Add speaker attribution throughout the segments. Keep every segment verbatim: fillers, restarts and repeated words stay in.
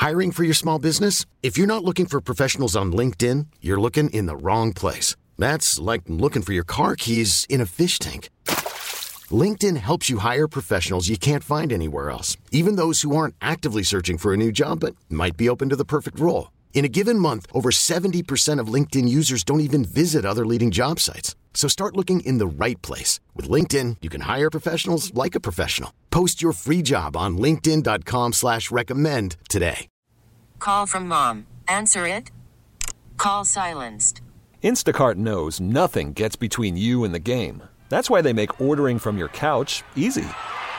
Speaker 1: Hiring for your small business? If you're not looking for professionals on LinkedIn, you're looking in the wrong place. That's like looking for your car keys in a fish tank. LinkedIn helps you hire professionals you can't find anywhere else, even those who aren't actively searching for a new job but might be open to the perfect role. In a given month, over seventy percent of LinkedIn users don't even visit other leading job sites. So start looking in the right place. With LinkedIn, you can hire professionals like a professional. Post your free job on linkedin dot com slash recommend today.
Speaker 2: Call from mom. Answer it. Call silenced.
Speaker 3: Instacart knows nothing gets between you and the game. That's why they make ordering from your couch easy.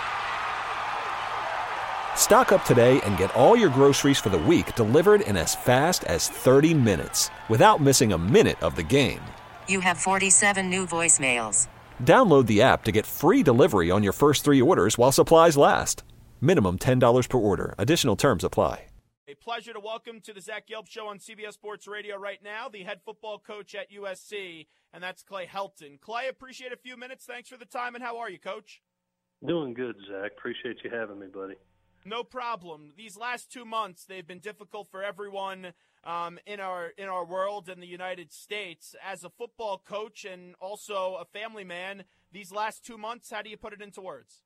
Speaker 3: Stock up today and get all your groceries for the week delivered in as fast as thirty minutes without missing a minute of the game.
Speaker 2: You have forty-seven new voicemails.
Speaker 3: Download the app to get free delivery on your first three orders while supplies last. Minimum ten dollars per order. Additional terms apply.
Speaker 4: A pleasure to welcome to the Zach Yelp Show on C B S Sports Radio right now, the head football coach at U S C, and that's Clay Helton. Clay, appreciate a few minutes. Thanks for the time, and how are you, Coach?
Speaker 5: Doing good, Zach. Appreciate you having me, buddy.
Speaker 4: No problem. These last two months, they've been difficult for everyone um, in our in our world in the United States. As a football coach and also a family man, these last two months, how do you put it into words?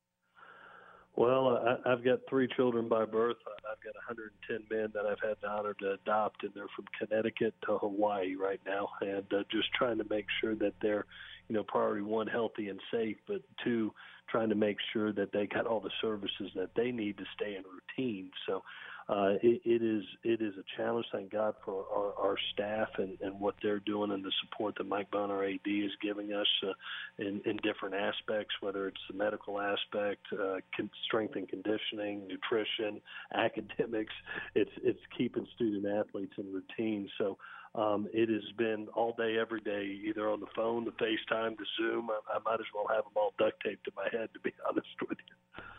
Speaker 5: Well, I, I've got three children by birth. I've got one hundred ten men that I've had the honor to adopt, and they're from Connecticut to Hawaii right now, and uh, just trying to make sure that they're, you know, priority one, healthy and safe, but two, trying to make sure that they got all the services that they need to stay in routine. So uh, it, it is it is a challenge. Thank God for our, our staff and, and what they're doing and the support that Mike Bohn, our A D, is giving us uh, in, in different aspects, whether it's the medical aspect, uh, strength and conditioning, nutrition, academics. It's it's keeping student athletes in routine. So Um, it has been all day, every day, either on the phone, the FaceTime, the Zoom. I, I might as well have them all duct taped to my head, to be honest with you.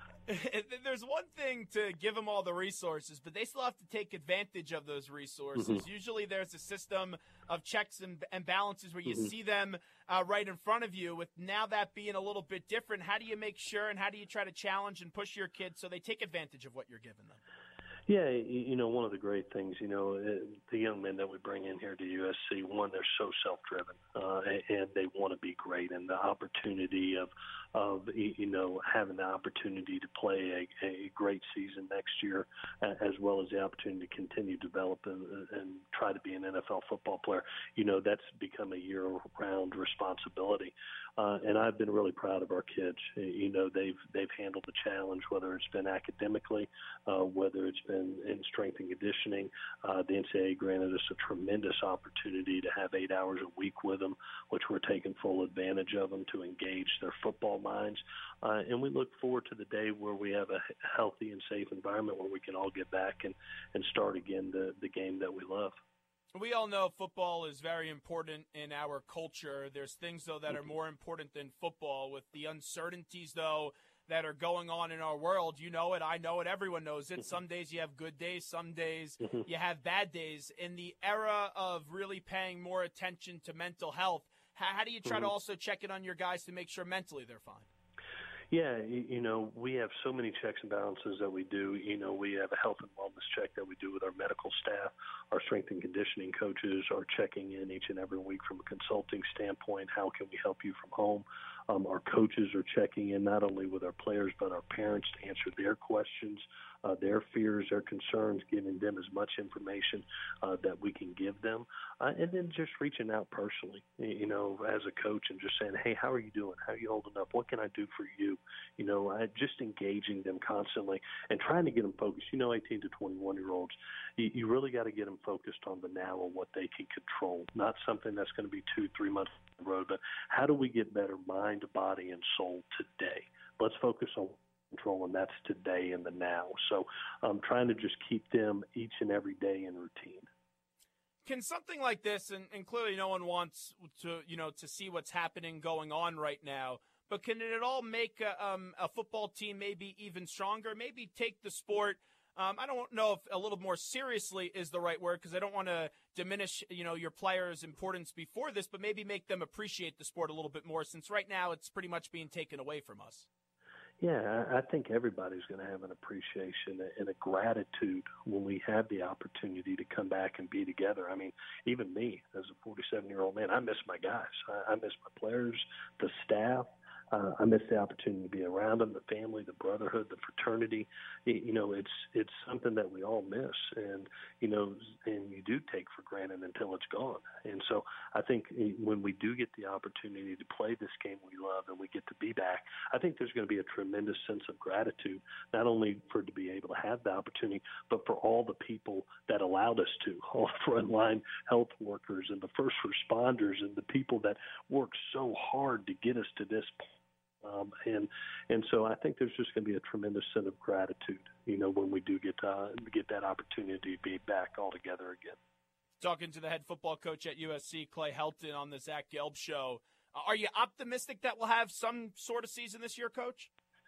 Speaker 4: There's one thing to give them all the resources, but they still have to take advantage of those resources. Mm-hmm. Usually there's a system of checks and, and balances where you mm-hmm. see them uh, right in front of you. With now that being a little bit different, how do you make sure and how do you try to challenge and push your kids so they take advantage of what you're giving them?
Speaker 5: Yeah, you know, one of the great things, you know, the young men that we bring in here to U S C, one, they're so self-driven, uh, and they want to be great. And the opportunity of, of you know, having the opportunity to play a, a great season next year, as well as the opportunity to continue to develop and, and try to be an N F L football player, you know, that's become a year-round responsibility. Uh, and I've been really proud of our kids. You know, they've they've handled the challenge, whether it's been academically, uh, whether it's been in strength and conditioning. Uh, the N C double A granted us a tremendous opportunity to have eight hours a week with them, which we're taking full advantage of them to engage their football minds. Uh, and we look forward to the day where we have a healthy and safe environment where we can all get back and, and start again the, the game that we love.
Speaker 4: We all know football is very important in our culture. There's things, though, that are more important than football. With the uncertainties, though, that are going on in our world, you know it, I know it, everyone knows it. Some days you have good days, some days you have bad days. In the era of really paying more attention to mental health, how, how do you try to also check in on your guys to make sure mentally they're fine?
Speaker 5: Yeah, you know, we have so many checks and balances that we do. You know, we have a health and wellness check that we do with our medical staff. Our strength and conditioning coaches are checking in each and every week from a consulting standpoint. How can we help you from home? Um, our coaches are checking in not only with our players but our parents to answer their questions, uh, their fears, their concerns, giving them as much information uh, that we can give them, uh, and then just reaching out personally, you know, as a coach and just saying, hey, how are you doing? How are you holding up? What can I do for you? You know, I, just engaging them constantly and trying to get them focused. You know, eighteen to twenty-one-year-olds, you, you really got to get them focused on the now and what they can control, not something that's going to be two, three months down the road, but how do we get better mind, body, and soul today? Let's focus on control, and that's today and the now. So I'm trying to just keep them each and every day in routine.
Speaker 4: Can something like this, and, and clearly no one wants to, you know, to see what's happening going on right now, but can it at all make a, um, a football team maybe even stronger? Maybe take the sport, um, I don't know if a little more seriously is the right word, because I don't want to diminish, you know, your players' importance before this, but maybe make them appreciate the sport a little bit more, since right now it's pretty much being taken away from us.
Speaker 5: Yeah, I think everybody's going to have an appreciation and a gratitude when we have the opportunity to come back and be together. I mean, even me as a forty-seven-year-old man, I miss my guys. I miss my players, the staff. Uh, I miss the opportunity to be around them, the family, the brotherhood, the fraternity. It, you know, it's it's something that we all miss, and you know, and you do take for granted until it's gone. And so, I think when we do get the opportunity to play this game we love, and we get to be back, I think there's going to be a tremendous sense of gratitude, not only for to be able to have the opportunity, but for all the people that allowed us to, all the frontline health workers and the first responders and the people that worked so hard to get us to this point. Um, and and so I think there's just going to be a tremendous sense of gratitude, you know, when we do get uh, get that opportunity to be back all together again.
Speaker 4: Talking to the head football coach at U S C, Clay Helton, on the Zach Gelb Show. Uh, are you optimistic that we'll have some sort of season this year, Coach?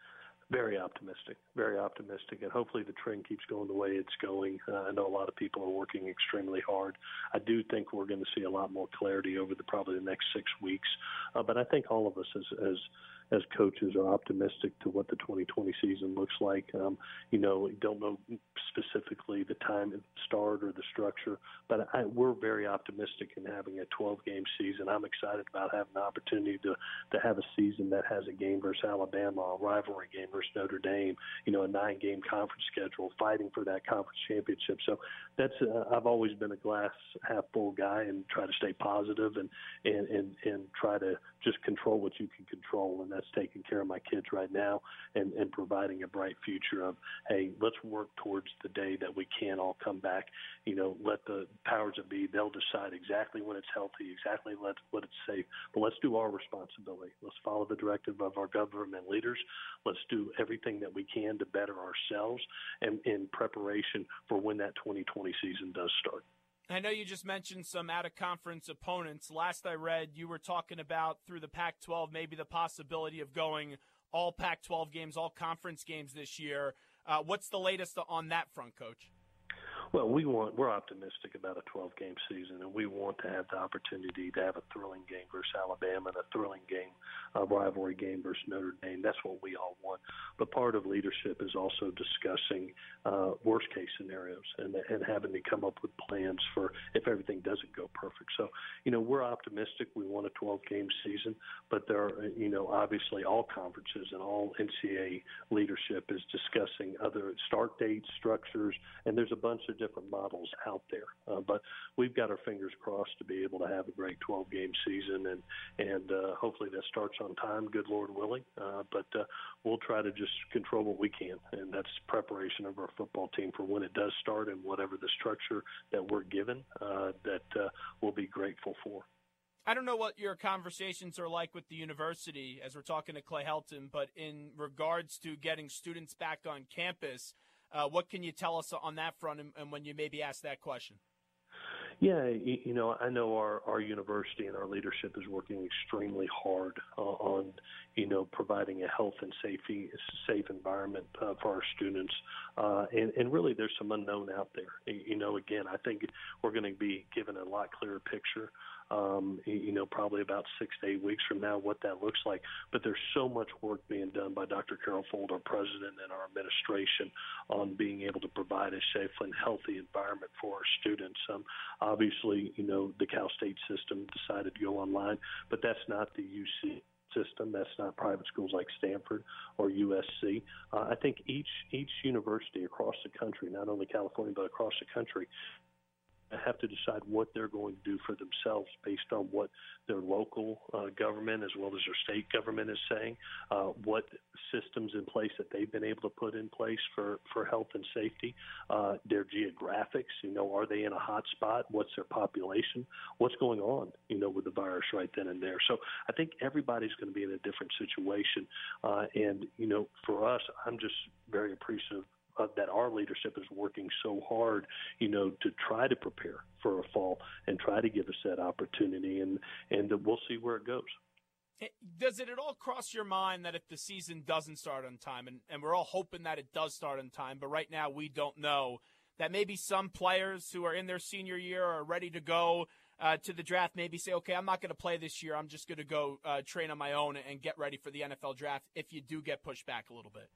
Speaker 5: Very optimistic, very optimistic, and hopefully the trend keeps going the way it's going. Uh, I know a lot of people are working extremely hard. I do think we're going to see a lot more clarity over the probably the next six weeks, uh, but I think all of us as, as as coaches are optimistic to what the twenty twenty season looks like. Um, you know, don't know specifically the time and start or the structure, but I, we're very optimistic in having a twelve-game season. I'm excited about having the opportunity to, to have a season that has a game versus Alabama, a rivalry game versus Notre Dame, you know, a nine-game conference schedule, fighting for that conference championship. So that's uh, I've always been a glass half full guy and try to stay positive and, and, and, and try to just control what you can control, and that's taking care of my kids right now and, and providing a bright future of, hey, let's work towards the day that we can all come back. You know, let the powers that be, they'll decide exactly when it's healthy, exactly let, when it's safe. But let's do our responsibility. Let's follow the directive of our government leaders. Let's do everything that we can to better ourselves and in preparation for when that twenty twenty season does start.
Speaker 4: I know you just mentioned some out-of-conference opponents. Last I read, you were talking about through the Pac twelve, maybe the possibility of going all Pac twelve games, all conference games this year. Uh, what's the latest on that front, Coach?
Speaker 5: Well, we want, we're optimistic about a twelve-game season, and we want to have the opportunity to have a thrilling game versus Alabama and a thrilling game, a rivalry game versus Notre Dame. That's what we all want. But part of leadership is also discussing uh, worst-case scenarios and, and having to come up with plans for if everything doesn't go perfect. So, you know, we're optimistic. We want a twelve-game season, but there are, you know, obviously all conferences and all N C double A leadership is discussing other start dates, structures, and there's a bunch of different models out there. Uh, but we've got our fingers crossed to be able to have a great twelve-game season, and and uh, hopefully that starts on time, good Lord willing. Uh, but uh, we'll try to just control what we can, and that's preparation of our football team for when it does start and whatever the structure that we're given uh, that uh, we'll be grateful for.
Speaker 4: I don't know what your conversations are like with the university as we're talking to Clay Helton, but in regards to getting students back on campus, Uh, what can you tell us on that front and, and when you maybe ask that question?
Speaker 5: Yeah, you, you know, I know our, our university and our leadership is working extremely hard uh, on, you know, providing a health and safety, safe environment uh, for our students. Uh, and, and really there's some unknown out there. You know, again, I think we're going to be given a lot clearer picture, um, you know, probably about six to eight weeks from now, what that looks like. But there's so much work being done by Doctor Carol Fold, our president, and our administration on being able to provide a safe and healthy environment for our students. Um, obviously, you know, the Cal State system decided to go online, but that's not the U C system. That's not private schools like Stanford or U S C. Uh, I think each each university across the country, not only California but across the country, have to decide what they're going to do for themselves based on what their local uh, government as well as their state government is saying, uh, what systems in place that they've been able to put in place for, for health and safety, uh, their geographics, you know, are they in a hot spot? What's their population? What's going on, you know, with the virus right then and there? So I think everybody's going to be in a different situation. Uh, and, you know, for us, I'm just very appreciative Uh, that our leadership is working so hard, you know, to try to prepare for a fall and try to give us that opportunity, and and we'll see where it goes.
Speaker 4: Does it at all cross your mind that if the season doesn't start on time, and, and we're all hoping that it does start on time, but right now we don't know, that maybe some players who are in their senior year are ready to go, uh, to the draft maybe say, okay, I'm not going to play this year. I'm just going to go uh, train on my own and get ready for the N F L draft if you do get pushed back a little bit?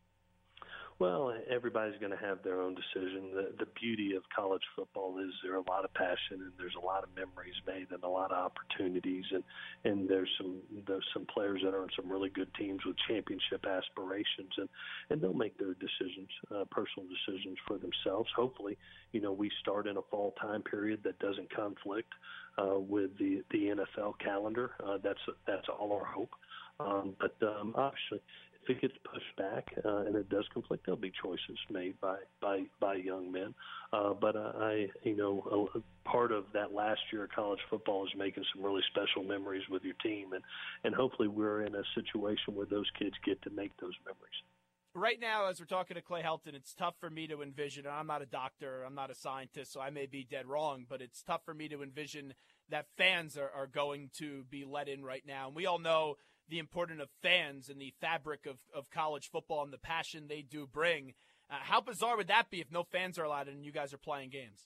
Speaker 5: Well, everybody's going to have their own decision. The, the beauty of college football is there are a lot of passion and there's a lot of memories made and a lot of opportunities. And, and there's some there's some players that are on some really good teams with championship aspirations, and, and they'll make their decisions, uh, personal decisions for themselves. Hopefully, you know, we start in a fall time period that doesn't conflict uh, with the, the N F L calendar. Uh, that's that's all our hope. Um, but um, obviously, if it gets pushed back uh, and it does conflict, there'll be choices made by by, by young men. Uh, but uh, I, you know, a, a part of that last year of college football is making some really special memories with your team, and, and hopefully we're in a situation where those kids get to make those memories.
Speaker 4: Right now, as we're talking to Clay Helton, it's tough for me to envision, and I'm not a doctor, I'm not a scientist, so I may be dead wrong, but it's tough for me to envision that fans are, are going to be let in right now. And we all know the importance of fans and the fabric of, of college football and the passion they do bring. Uh, how bizarre would that be if no fans are allowed and you guys are playing games?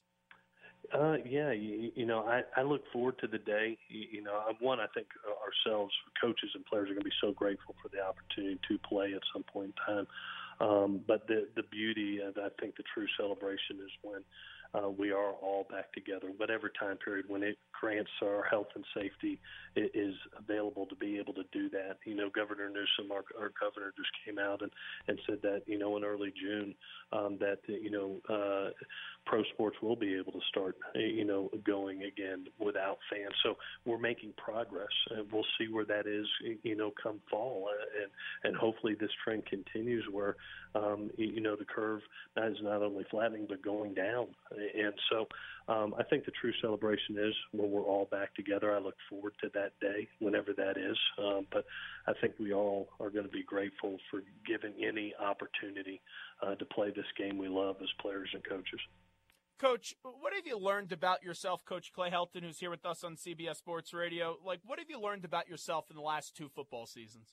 Speaker 5: Uh, yeah, you, you know, I, I look forward to the day. You, you know, one, I think ourselves, coaches and players, are going to be so grateful for the opportunity to play at some point in time. Um, but the the beauty, and I think the true celebration is when uh, we are all back together, whatever time period, when it grants our health and safety it is available to be able to do that. You know, Governor Newsom, our, our governor, just came out and, and said that, you know, in early June, um, that, you know, uh, pro sports will be able to start, you know, going again without fans. So we're making progress, and we'll see where that is, you know, come fall. And, and hopefully this trend continues where, um, you know, the curve is not only flattening but going down. And so um, I think the true celebration is when we're all back together. I look forward to that day, whenever that is. Um, but I think we all are going to be grateful for given any opportunity uh, to play this game we love as players and coaches.
Speaker 4: Coach, what have you learned about yourself, Coach Clay Helton, who's here with us on C B S Sports Radio? Like, what have you learned about yourself in the last two football seasons?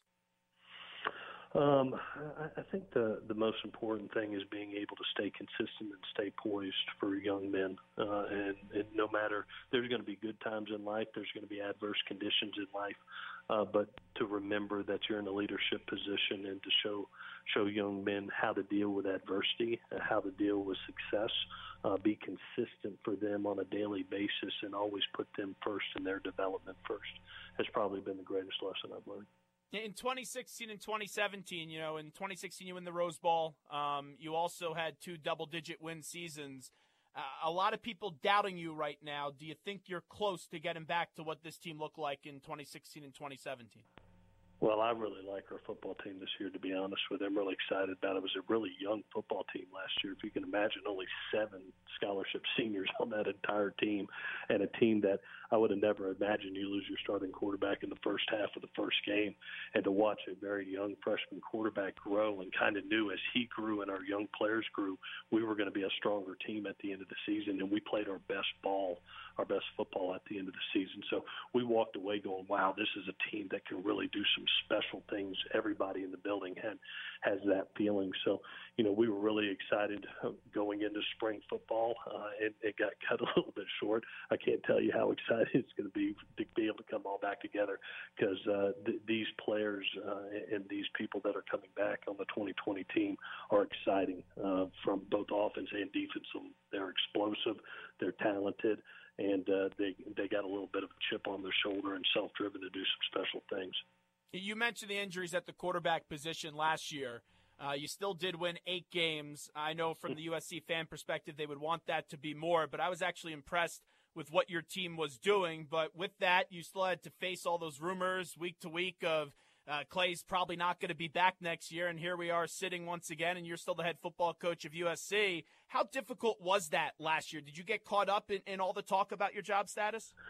Speaker 5: Um, I, I think the, the most important thing is being able to stay consistent and stay poised for young men. Uh, and, and no matter, there's going to be good times in life, there's going to be adverse conditions in life, uh, but to remember that you're in a leadership position and to show show young men how to deal with adversity, uh, how to deal with success, uh, be consistent for them on a daily basis, and always put them first in their development first has probably been the greatest lesson I've learned.
Speaker 4: In twenty sixteen and twenty seventeen, you know, in twenty sixteen you win the Rose Bowl. Um, you also had two double-digit win seasons. Uh, a lot of people doubting you right now. Do you think you're close to getting back to what this team looked like in twenty sixteen and twenty seventeen?
Speaker 5: Well, I really like our football team this year, to be honest with you. I'm really excited about it. It was a really young football team last year. If you can imagine, only seven scholarship seniors on that entire team, and a team that I would have never imagined you lose your starting quarterback in the first half of the first game, and to watch a very young freshman quarterback grow, and kind of knew as he grew and our young players grew, we were going to be a stronger team at the end of the season, and we played our best ball, our best football at the end of the season. So we walked away going, wow, this is a team that can really do some special things. Everybody in the building had has that feeling. So, you know, we were really excited going into spring football. Uh, it, it got cut a little bit short. I can't tell you how excited it's going to be to be able to come all back together, because uh, th- these players uh, and these people that are coming back on the twenty twenty team are exciting uh, from both offense and defense. They're explosive, they're talented, and uh, they they got a little bit of a chip on their shoulder and self-driven to do some special things.
Speaker 4: You mentioned the injuries at the quarterback position last year. Uh, you still did win eight games. I know from the U S C fan perspective they would want that to be more, but I was actually impressed with what your team was doing. But with that, you still had to face all those rumors week to week of uh, Clay's probably not going to be back next year, and here we are sitting once again, and you're still the head football coach of U S C. How difficult was that last year? Did you get caught up in, in all the talk about your job status?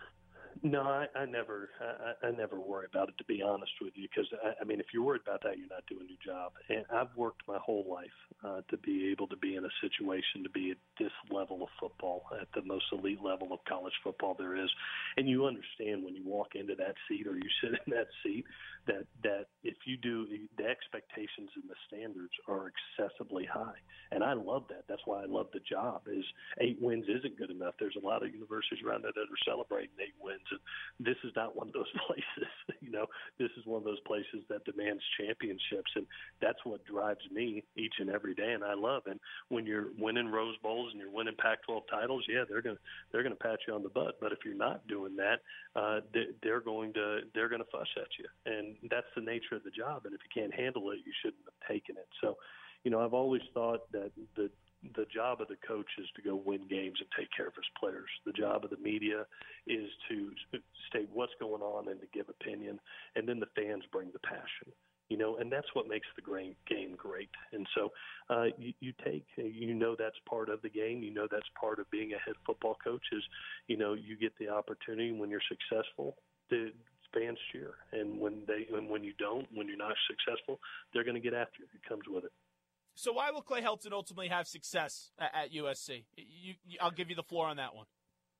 Speaker 5: No, I, I never, I, I never worry about it, to be honest with you, because I, I mean, if you're worried about that, you're not doing your job. And I've worked my whole life uh, to be able to be in a situation to be at this level of football, at the most elite level of college football there is. And you understand when you walk into that seat or you sit in that seat that that if you do, the expectations and the standards are excessively high. And I love that. That's why I love the job. Is eight wins isn't good enough. There's a lot of universities around there that are celebrating eight wins. And this is not one of those places. You know, this is one of those places that demands championships, and that's what drives me each and every day. And I love. And when you're winning Rose Bowls and you're winning Pac twelve titles, yeah, they're gonna they're gonna pat you on the butt. But if you're not doing that, uh, they, they're going to they're going to fuss at you, and that's the nature of the job. And if you can't handle it, you shouldn't have taken it. So, you know, I've always thought that the the job of the coach is to go win games and take care of his players. The job of the media is to state what's going on and to give opinion, and then the fans bring the passion. You know, and that's what makes the game great. And so uh, you, you take, you know, that's part of the game. You know, that's part of being a head football coach is, you know, you get the opportunity when you're successful, the fans cheer. And when they, and when you don't, when you're not successful, they're going to get after you. It comes with it.
Speaker 4: So why will Clay Helton ultimately have success at, at U S C? You, you, I'll give you the floor on that one.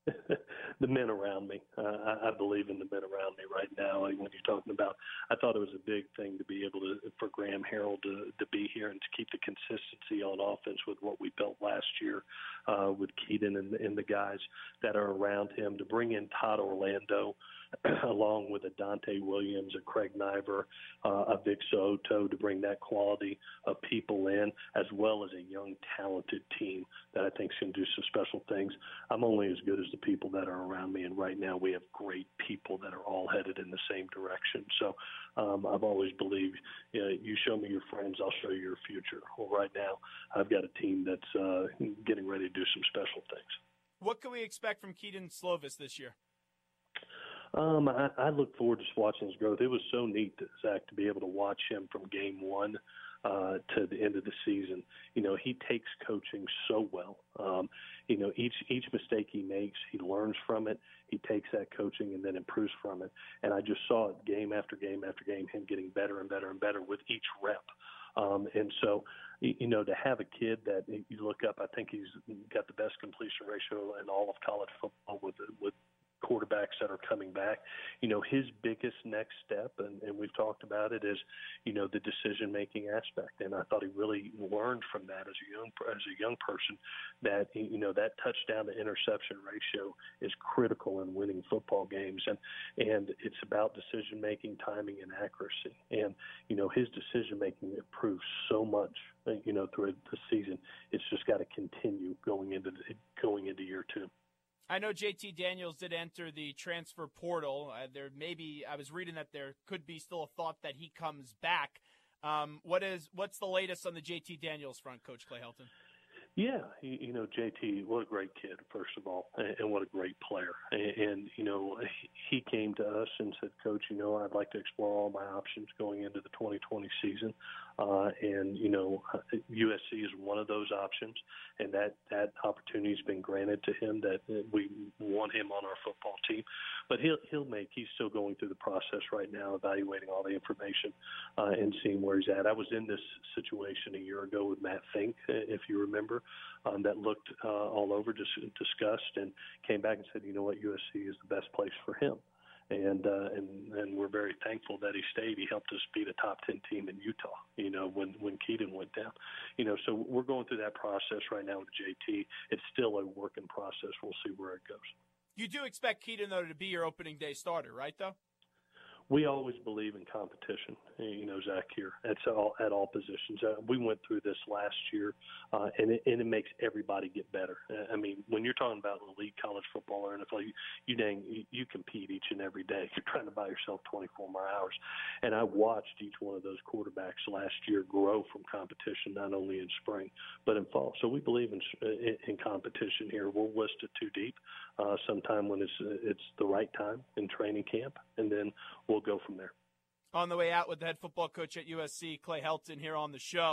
Speaker 5: The men around me. Uh, I, I believe in the men around me right now. When you're talking about, I thought it was a big thing to be able to, for Graham Harrell to, to be here and to keep the consistency on offense with what we built last year uh, with Keaton and, and the guys that are around him, to bring in Todd Orlando along with a Dante Williams, a Craig Niver, uh, a Vic Soto, to bring that quality of people in, as well as a young, talented team that I think is going to do some special things. I'm only as good as the people that are around me, and right now we have great people that are all headed in the same direction. So um, I've always believed, you know, you show me your friends, I'll show you your future. Well, right now I've got a team that's uh, getting ready to do some special things.
Speaker 4: What can we expect from Kedon Slovis this year?
Speaker 5: Um, I, I look forward to watching his growth. It was so neat, Zach, to be able to watch him from game one uh, to the end of the season. You know, he takes coaching so well. Um, you know, each each mistake he makes, he learns from it. He takes that coaching and then improves from it. And I just saw it game after game after game, him getting better and better and better with each rep. Um, and so, you know, to have a kid that you look up, I think he's got the best completion ratio in all of college football with with quarterbacks that are coming back. You know, his biggest next step, and, and we've talked about it, is, you know, the decision-making aspect. And I thought he really learned from that as a young as a young person that, you know, that touchdown to interception ratio is critical in winning football games. And, and it's about decision-making, timing, and accuracy. And, you know, his decision-making improved so much, you know, through the season. It's just got to continue going into the, going into year two.
Speaker 4: I know J T Daniels did enter the transfer portal. Uh, there maybe I was reading that there could be still a thought that he comes back. Um, what is what's the latest on the J T Daniels front, Coach Clay Helton?
Speaker 5: Yeah, you, you know, J T, what a great kid, first of all, and, and what a great player. And, and, you know, he came to us and said, Coach, you know, I'd like to explore all my options going into the twenty twenty season. Uh, and, you know, U S C is one of those options, and that, that opportunity has been granted to him, that we want him on our football team. But he'll, he'll make, he's still going through the process right now, evaluating all the information uh, and seeing where he's at. I was in this situation a year ago with Matt Fink, if you remember, um, that looked uh, all over, just discussed, and came back and said, you know what, U S C is the best place for him. And, uh, and and we're very thankful that he stayed. He helped us beat a top ten team in Utah, you know, when, when Keaton went down. You know, so we're going through that process right now with J T. It's still a working process. We'll see where it goes.
Speaker 4: You do expect Keaton, though, to be your opening day starter, right, though?
Speaker 5: We always believe in competition, you know, Zach, here at all, at all positions. Uh, we went through this last year, uh, and, it, and it makes everybody get better. I mean, when you're talking about elite college football or N F L, you, you dang, you, you compete each and every day. You're trying to buy yourself twenty-four more hours. And I watched each one of those quarterbacks last year grow from competition, not only in spring, but in fall. So we believe in in, in competition here. We'll list it too deep uh, sometime when it's, it's the right time in training camp, and then we'll go from there.
Speaker 4: On the way out with the head football coach at U S C, Clay Helton, here on the show.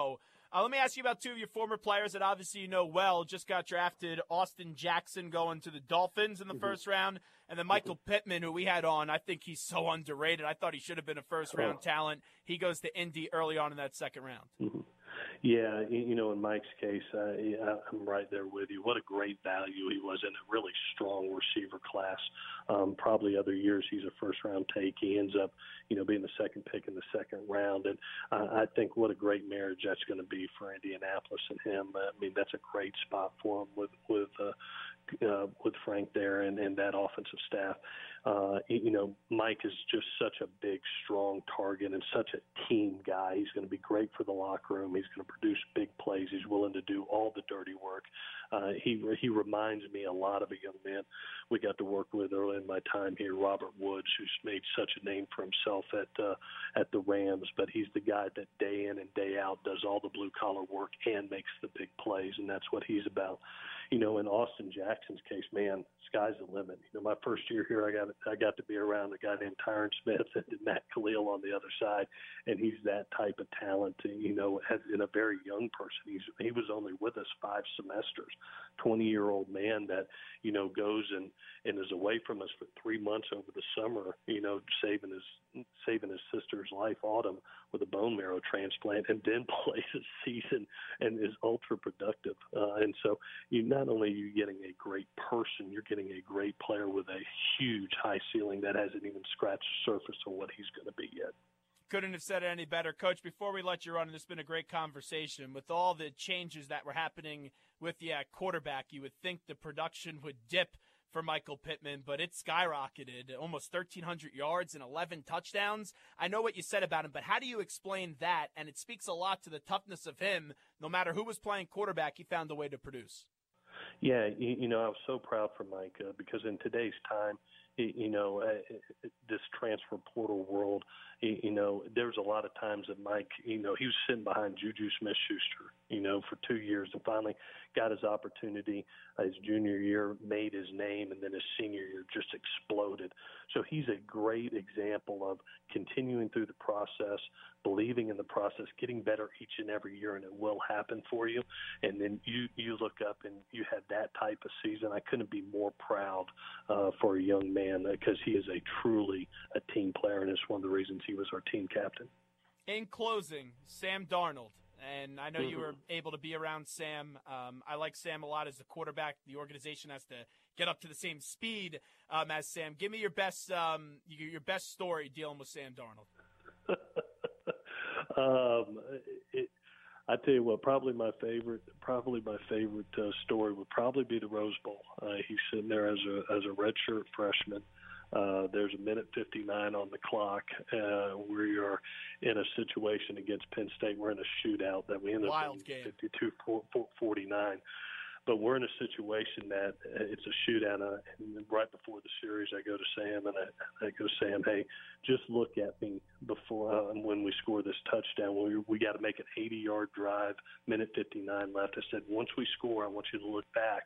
Speaker 4: Uh, let me ask you about two of your former players that obviously you know well. Just got drafted, Austin Jackson going to the Dolphins in the mm-hmm. first round, and then Michael mm-hmm. Pittman, who we had on. I think he's so underrated. I thought he should have been a first-round oh. talent. He goes to Indy early on in that second round.
Speaker 5: Mm-hmm. Yeah, you know, in Mike's case, uh, I'm right there with you. What a great value he was in a really strong receiver class. Um, probably other years he's a first-round take. He ends up, you know, being the second pick in the second round. And uh, I think what a great marriage that's going to be for Indianapolis and him. I mean, that's a great spot for him with with uh, uh, with Frank there and, and that offensive staff. Uh, you know, Mike is just such a big, strong target and such a team guy. He's going to be great for the locker room. He's going to produce big plays. He's willing to do all the dirty work. Uh, he he reminds me a lot of a young man we got to work with early in my time here, Robert Woods, who's made such a name for himself at uh, at the Rams. But he's the guy that day in and day out does all the blue-collar work and makes the big plays, and that's what he's about. You know, in Austin Jackson's case, man, sky's the limit. You know, my first year here, I got I got to be around a guy named Tyron Smith and Matt Khalil on the other side, and he's that type of talent. You know, as in a very young person, he's he was only with us five semesters. twenty-year-old man that you know goes and, and is away from us for three months over the summer. You know, saving his saving his sister's life, Autumn, with a bone marrow transplant, and then plays a season and is ultra productive. Uh, and so you not only are you getting a great person, you're getting a great player with a huge high ceiling that hasn't even scratched the surface of what he's going to be yet.
Speaker 4: Couldn't have said it any better. Coach, before we let you run, it's been a great conversation. With all the changes that were happening with the uh, quarterback, you would think the production would dip for Michael Pittman, but it skyrocketed, almost thirteen hundred yards and eleven touchdowns. I know what you said about him, but how do you explain that? And it speaks a lot to the toughness of him. No matter who was playing quarterback, he found a way to produce.
Speaker 5: Yeah, you, you know, I was so proud for Mike uh, because in today's time, you know, uh, this transfer portal world, you know, there was a lot of times that Mike, you know, he was sitting behind Juju Smith-Schuster, you know, for two years and finally got his opportunity. Uh, his junior year made his name, and then his senior year just exploded. So he's a great example of continuing through the process, believing in the process, getting better each and every year, and it will happen for you. And then you, you look up and you had that type of season. I couldn't be more proud uh, for a young man because he is a truly a team player, and it's one of the reasons he was our team captain.
Speaker 4: In closing, Sam Darnold. And I know mm-hmm. you were able to be around Sam. Um, I like Sam a lot as a quarterback. The organization has to get up to the same speed um, as Sam. Give me your best um, your best story dealing with Sam Darnold.
Speaker 5: um, it, I tell you what, probably my favorite, probably my favorite uh, story would probably be the Rose Bowl. Uh, he's sitting there as a as a redshirt freshman. Uh, there's a minute fifty-nine on the clock. Uh, we are in a situation against Penn State. We're in a shootout that we ended up in fifty-two forty-nine. But we're in a situation that it's a shootout. Uh, and right before the series, I go to Sam and I, I go, Sam, hey, just look at me before uh, when we score this touchdown. We we got to make an eighty-yard drive. Minute fifty-nine left. I said, once we score, I want you to look back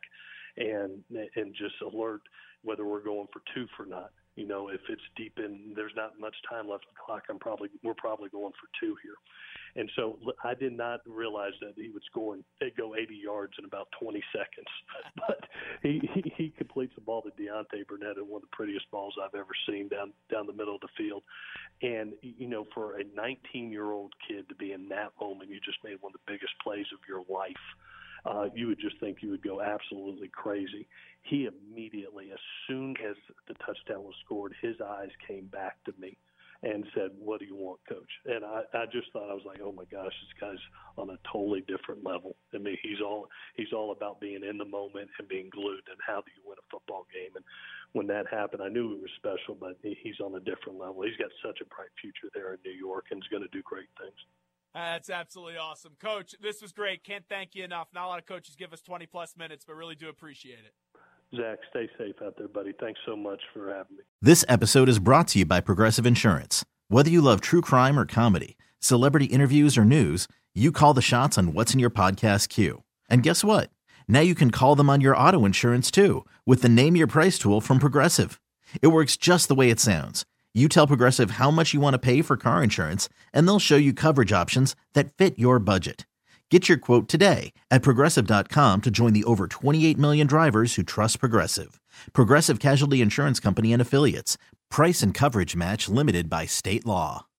Speaker 5: and and just alert whether we're going for two or not. You know, if it's deep in, there's not much time left on the clock. I'm probably we're probably going for two here. And so I did not realize that he would score and they'd go eighty yards in about twenty seconds. But he, he, he completes the ball to Deontay Burnett at one of the prettiest balls I've ever seen down down the middle of the field. And, you know, for a nineteen-year-old kid to be in that moment, you just made one of the biggest plays of your life. Uh, you would just think you would go absolutely crazy. He immediately, as soon as the touchdown was scored, his eyes came back to me and said, what do you want, Coach? And I, I just thought, I was like, oh, my gosh, this guy's on a totally different level. I mean, he's all he's all about being in the moment and being glued, and how do you win a football game? And when that happened, I knew he was special, but he's on a different level. He's got such a bright future there in New York and is going to do great things.
Speaker 4: That's absolutely awesome. Coach, this was great. Can't thank you enough. Not a lot of coaches give us twenty-plus minutes, but really do appreciate it.
Speaker 5: Zach, stay safe out there, buddy. Thanks so much for having me.
Speaker 6: This episode is brought to you by Progressive Insurance. Whether you love true crime or comedy, celebrity interviews or news, you call the shots on what's in your podcast queue. And guess what? Now you can call them on your auto insurance too with the Name Your Price tool from Progressive. It works just the way it sounds. You tell Progressive how much you want to pay for car insurance, and they'll show you coverage options that fit your budget. Get your quote today at Progressive dot com to join the over twenty-eight million drivers who trust Progressive. Progressive Casualty Insurance Company and Affiliates. Price and coverage match limited by state law.